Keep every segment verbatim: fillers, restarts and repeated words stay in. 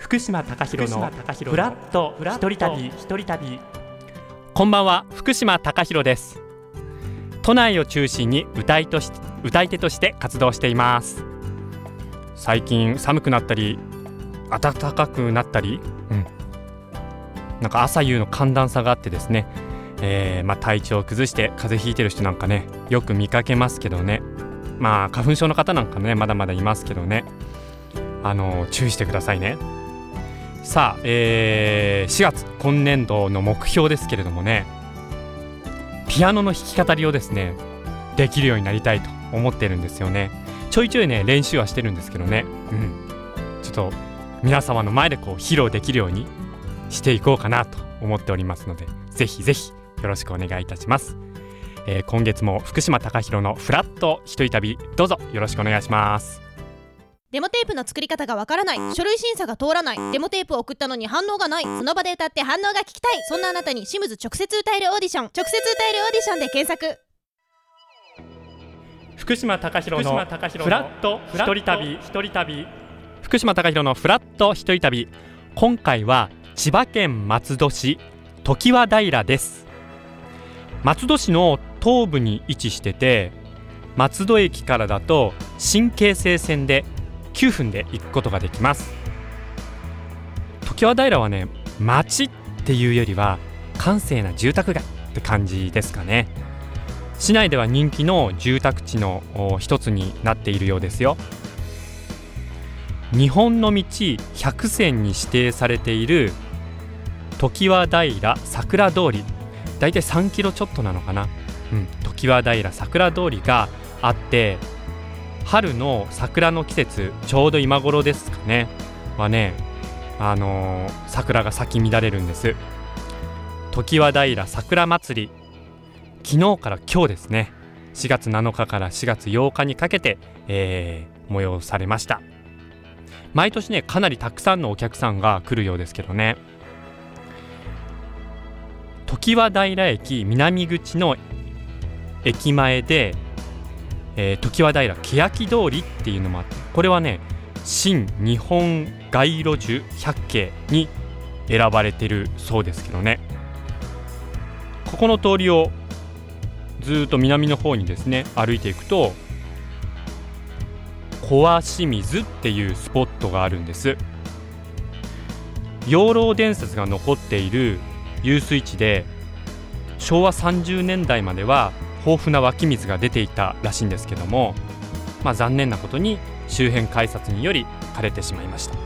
福島貴弘のフラット一人旅一人旅。 こんばんは、福島貴弘です。都内を中心に歌いとし歌い手として活動しています。最近寒くなったり暖かくなったり、うん、なんか朝夕の寒暖差があってですね、えーまあ、体調を崩して風邪ひいてる人なんかねよく見かけますけどね、まあ花粉症の方なんかねまだまだいますけどね、あの注意してくださいね。さあ、えー、しがつ今年度の目標ですけれどもね、ピアノの弾き語りをですねできるようになりたいと思ってるんですよね。ちょいちょいね練習はしてるんですけどね、うん、ちょっと皆様の前でこう披露できるようにしていこうかなと思っておりますので、ぜひぜひよろしくお願いいたします。えー、今月も福島貴弘のフラット一人旅、どうぞよろしくお願いします。 デモテープの作り方がわからない、書類審査が通らない、デモテープを送ったのに反応がない、その場で歌って反応が聞きたい、そんなあなたにシムズ直接歌えるオーディション、直接歌えるオーディションで検索。 福島貴弘のフラット一人旅一人旅福島貴弘のフラット一人旅。今回は千葉県松戸市常盤平です。松戸市の東部に位置してて、松戸駅からだと新京成線できゅうふんで行くことができます。常盤平はね、町っていうよりは閑静な住宅街って感じですかね。市内では人気の住宅地の一つになっているようですよ。日本の道百選に指定されている常盤平桜通り、だいたいさんキロちょっとなのかな、うん、常盤平桜通りがあって、春の桜の季節、ちょうど今頃ですかねはね、あのー、桜が咲き乱れるんです。常盤平桜祭り、昨日から今日ですね、しがつなのかからしがつようかにかけて、えー、催されました。毎年ねかなりたくさんのお客さんが来るようですけどね。常盤平駅南口の駅前で、えー、常盤平欅通りっていうのもあって、これはね新日本街路樹百景に選ばれてるそうですけどね。ここの通りをずっと南の方にですね歩いていくと、小清水っていうスポットがあるんです。養老伝説が残っている遊水地で、しょうわさんじゅうねんだいまでは豊富な湧き水が出ていたらしいんですけども、まあ、残念なことに周辺開発により枯れてしまいました。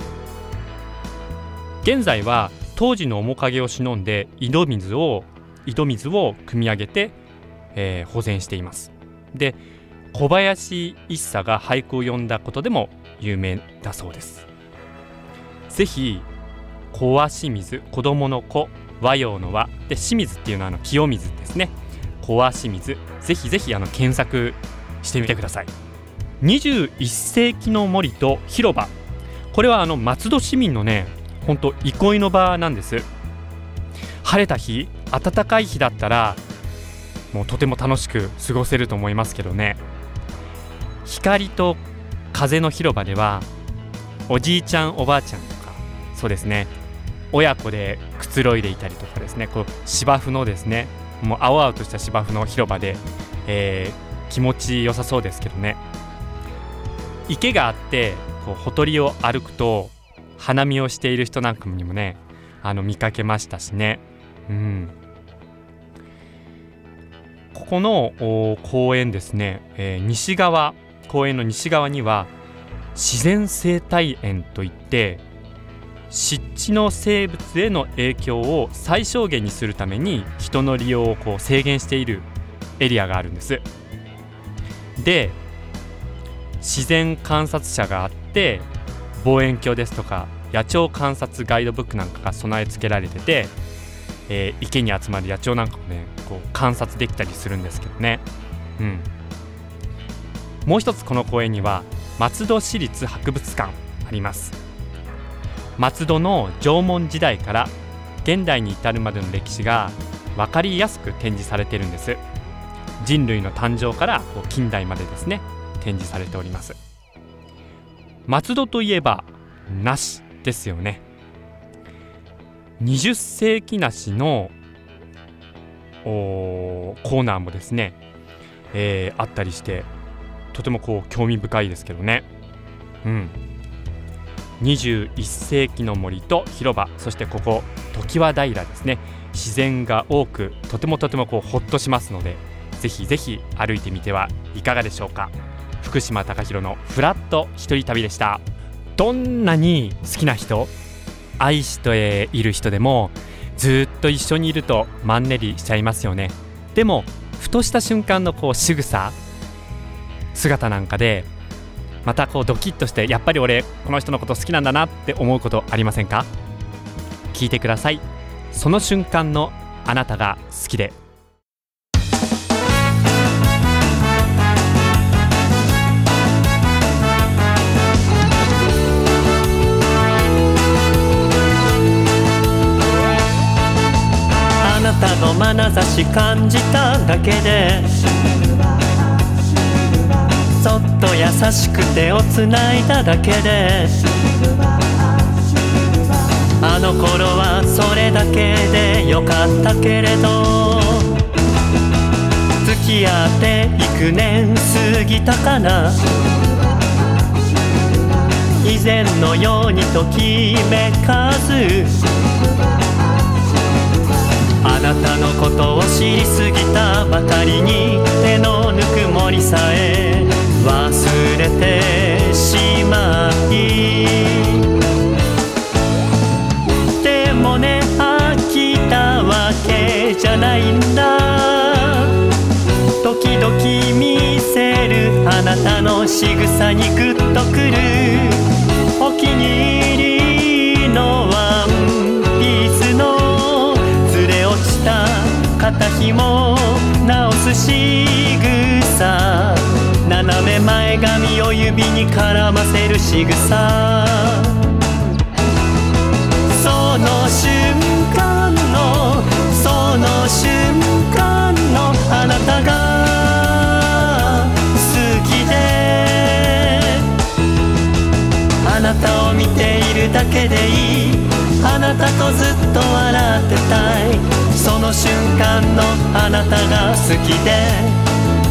現在は当時の面影を忍んで井戸水を井戸水を汲み上げて、えー、保全しています。で、小林一茶が俳句を詠んだことでも有名だそうです。ぜひ小清水、子供の子、和洋の和で、清水っていうのはあの清水ですね。小清水、ぜひぜひあの検索してみてください。にじゅういっせいきの森と広場、これはあの松戸市民のね本当憩いの場なんです。晴れた日、暖かい日だったらもうとても楽しく過ごせると思いますけどね。光と風の広場ではおじいちゃんおばあちゃんとか、そうですね、親子でくつろいでいたりとかですね、こう芝生のですね、もう青々とした芝生の広場で、えー、気持ちよさそうですけどね。池があってこうほとりを歩くと花見をしている人なんかにもねあの見かけましたしね、うん、ここの公園ですね、えー、西側公園の西側には自然生態園といって、湿地の生物への影響を最小限にするために人の利用をこう制限しているエリアがあるんです。で、自然観察者があって、望遠鏡ですとか野鳥観察ガイドブックなんかが備え付けられてて、えー、池に集まる野鳥なんかもねこう観察できたりするんですけどね、うん、もう一つこの公園には松戸市立博物館あります。松戸の縄文時代から現代に至るまでの歴史が分かりやすく展示されているんです。人類の誕生からこう近代までですね展示されております。松戸といえば梨ですよね。 にじゅっせいき梨のコーナーもですね、えー、あったりしてとてもこう興味深いですけどね。うん、にじゅういっせいきの森と広場、そしてここ常盤平ですね、自然が多くとてもとてもこうほっとしますので、ぜひぜひ歩いてみてはいかがでしょうか。福島貴博のフラット一人旅でした。どんなに好きな人、愛している人でもずっと一緒にいるとマンネリしちゃいますよね。でもふとした瞬間のこう仕草姿なんかでまたこうドキッとして、やっぱり俺この人のこと好きなんだなって思うことありませんか？聞いてください。その瞬間のあなたが好きで。 あなたの眼差し感じただけで、そっと優しく手をつないだだけで、あの頃はそれだけでよかったけれど、付き合って幾年過ぎたかな、以前のようにときめかず、あなたのことを知りすぎたばかりに、手のぬくもりさえ忘れてしまい、でもね飽きたわけじゃないんだ、時々見せるあなたの仕草にグッとくる、お気に入りのワンピースのずれ落ちた肩紐直す仕草、斜め前髪を指に絡ませる仕草、その瞬間のその瞬間のあなたが好きで、あなたを見ているだけでいい、あなたとずっと笑ってたい、その瞬間のあなたが好きで。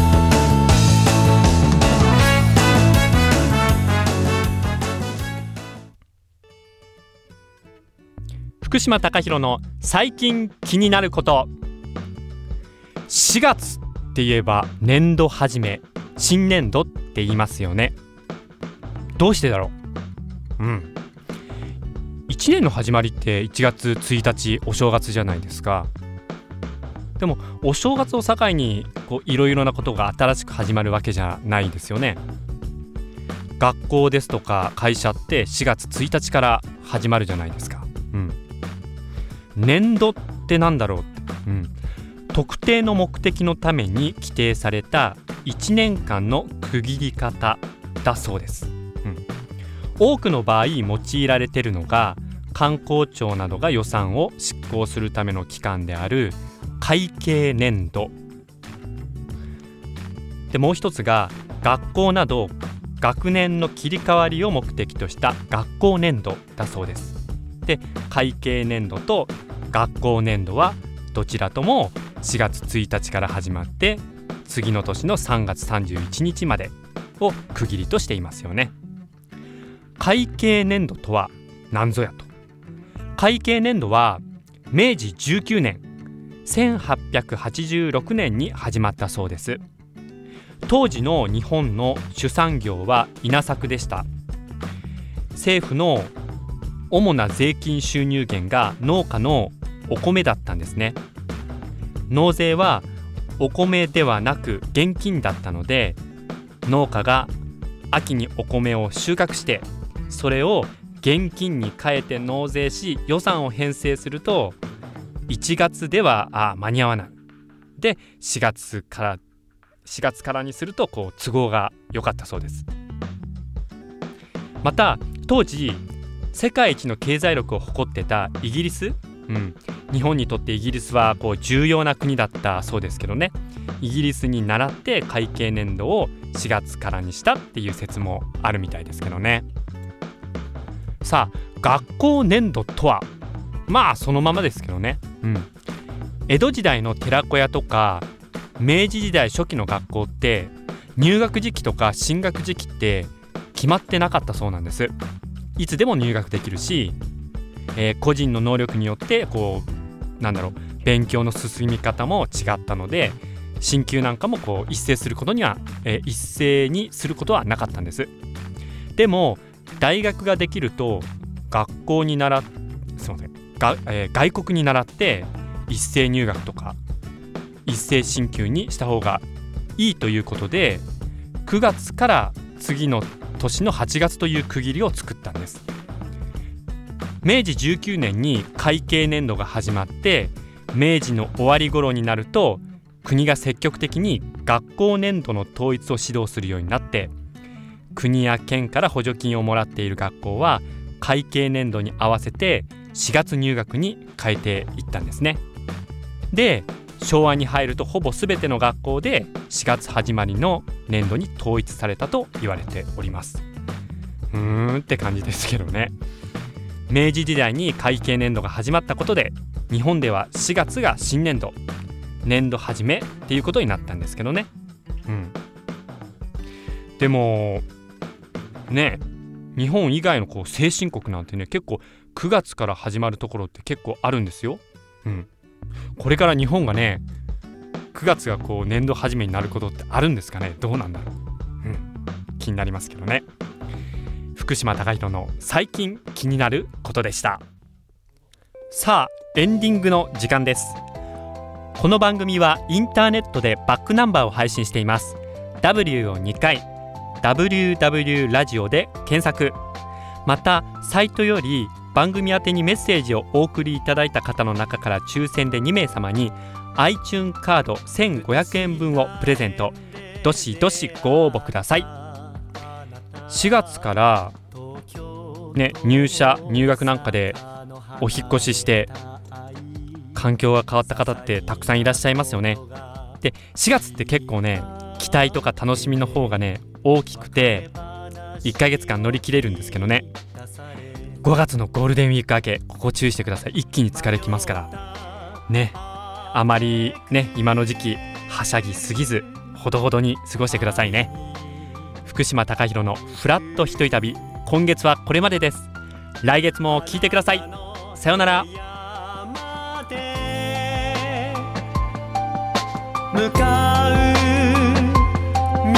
福島貴博の最近気になること。しがつって言えば年度始め、新年度って言いますよね。どうしてだろう。うんいちねんの始まりっていちがつついたちお正月じゃないですか。でもお正月を境にいろいろなことが新しく始まるわけじゃないですよね。学校ですとか会社ってしがつついたちから始まるじゃないですか。うん年度ってなんだろうって、うん、特定の目的のために規定されたいちねんかんの区切り方だそうです、うん、多くの場合用いられているのが観光庁などが予算を執行するための機関である会計年度で、もう一つが学校など学年の切り替わりを目的とした学校年度だそうです。で会計年度と学校年度はどちらともしがつついたちから始まって次の年のさんがつさんじゅういちにちまでを区切りとしていますよね。会計年度とは何ぞやと。会計年度はめいじじゅうきゅうねんせんはっぴゃくはちじゅうろくねんに始まったそうです。当時の日本の主産業は稲作でした。政府の主な税金収入源が農家のお米だったんですね。納税はお米ではなく現金だったので、農家が秋にお米を収穫してそれを現金に変えて納税し予算を編成するといちがつではあ間に合わないでしがつからしがつからにするとこう都合が良かったそうです。また当時世界一の経済力を誇ってたイギリス、うん、日本にとってイギリスはこう重要な国だったそうですけどね、イギリスに倣って会計年度をしがつからにしたっていう説もあるみたいですけどね。さあ学校年度とは、 まあそのままですけどね、うん、江戸時代の寺子屋とか明治時代初期の学校って入学時期とか進学時期って決まってなかったそうなんです。いつでも入学できるし、えー、個人の能力によってこうなんだろう勉強の進み方も違ったので、進級なんかもこう一斉することには、えー、一斉にすることはなかったんです。でも大学ができると学校に習っすいませんが、えー、外国に習って一斉入学とか一斉進級にした方がいいということで、くがつから次の年のはちがつという区切りを作ったんです。明治じゅうきゅうねんに会計年度が始まって、明治の終わり頃になると国が積極的に学校年度の統一を指導するようになって、国や県から補助金をもらっている学校は会計年度に合わせてしがつ入学に変えていったんですね。で、昭和に入るとほぼ全ての学校でしがつ始まりの年度に統一されたと言われております。うーんって感じですけどね。明治時代に会計年度が始まったことで、日本ではしがつが新年度、年度始めっていうことになったんですけどね。うん。でもね、日本以外のこう先進国なんてね、結構くがつから始まるところって結構あるんですよ。うん。これから日本がね、くがつがこう年度始めになることってあるんですかね。どうなんだろう。うん。気になりますけどね。福島貴弘の最近気になることでした。さあ、エンディングの時間です。この番組はインターネットでバックナンバーを配信しています。 ダブリュー をにかい ダブリューダブリュー ラジオで検索。またサイトより番組宛てにメッセージをお送りいただいた方の中から抽選でにめいさまに iTunes カードせんごひゃくえんぶんをプレゼント。どしどしご応募ください。しがつからね、入社入学なんかでお引っ越しして環境が変わった方ってたくさんいらっしゃいますよね。で、しがつって結構ね、期待とか楽しみの方がね大きくていっかげつかん乗り切れるんですけどね、ごがつのゴールデンウィーク明け、ここ注意してください。一気に疲れきますからね。あまりね、今の時期はしゃぎすぎず、ほどほどに過ごしてくださいね。福島貴弘のフラット一人旅、今月はこれまでです。来月も聞いてください。さようなら。 向かう道、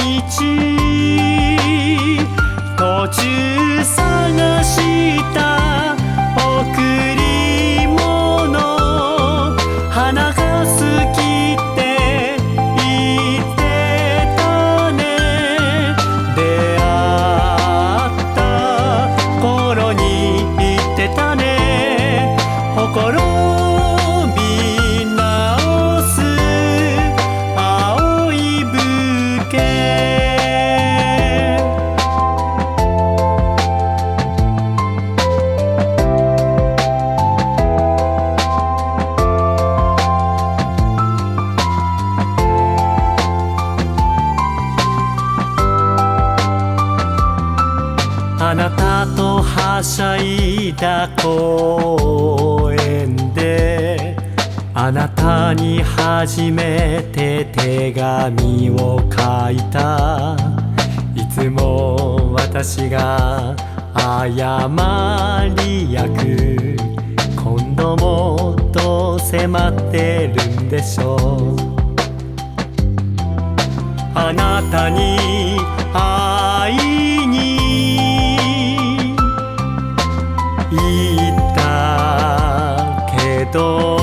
途中探した贈り物、花が好きって言ってたね。出会った頃に言ってたね。心び直す青いブーケ。あなたとはしゃいだ公園で、あなたに初めて手紙を書いた。いつも私が謝り役、今度もどうせ待ってるんでしょう。あなたに会いに行ったけど